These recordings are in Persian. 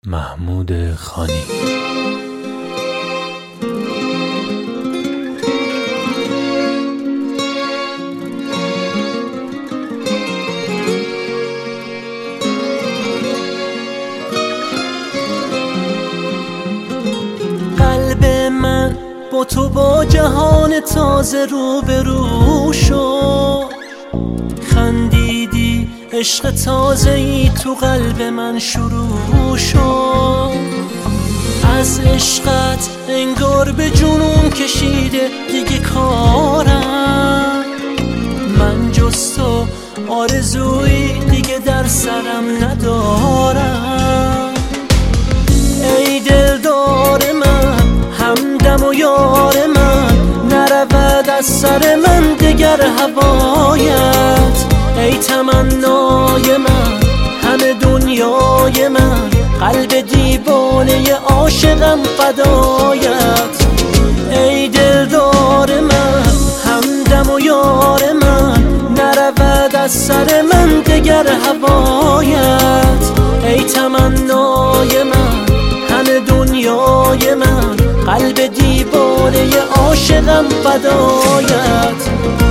محمود خانی. قلب من با تو با جهان تازه روبرو شد، خندیدی عشق تازه‌ای تو قلب من شروع شد. از عشقت انگار به جنون کشیده دیگه کارم، من جز تو آرزویی دیگه در سرم ندارم. ای دلدار من، همدم و یار من، نرود از سر من دگر هوایت. ای تمنای من، همه دنیای من، قلب دیوانه عاشقم فدایت. ای دلدار من، همدم و یار من، نرود از سر من دگر هوایت. ای تمنای من، همه دنیای من، قلب دیوانه عاشقم فدایت.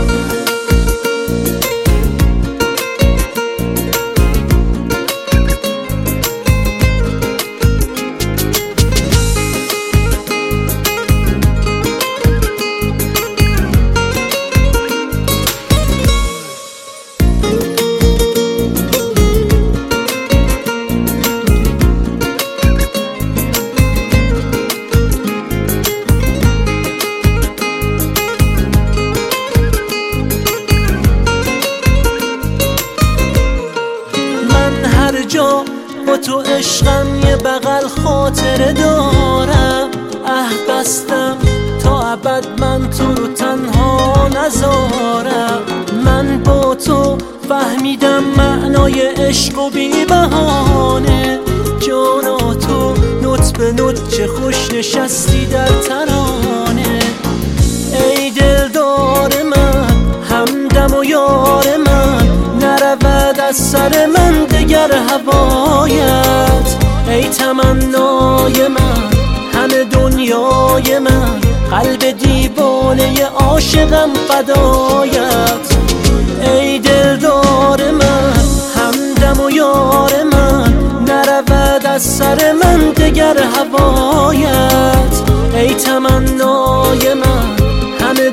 جا با تو عشقم یه بغل خاطره دارم، بستم تا ابد من تو رو تنها نذارم. من با تو فهمیدم معنای عشق و بی بهانه، جانا تو نوت به نوت چه خوش نشستی در ترانه. ای دلدار من، همدم و یار من، نرود از سر من دگر هوایت. ای تمنای من، همه دنیای من، قلب دیوانه عاشقم فدایت. ای دلدار من، همدم و یار من، نرود از سر من دگر هوایت. ای تمنای من، همه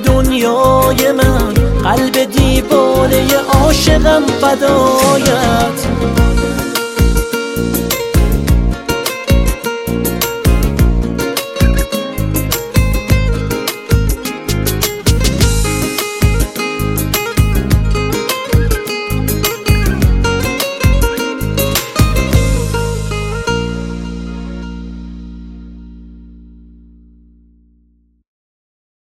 دنیای من، قلب دیوانه عاشقم فدایت.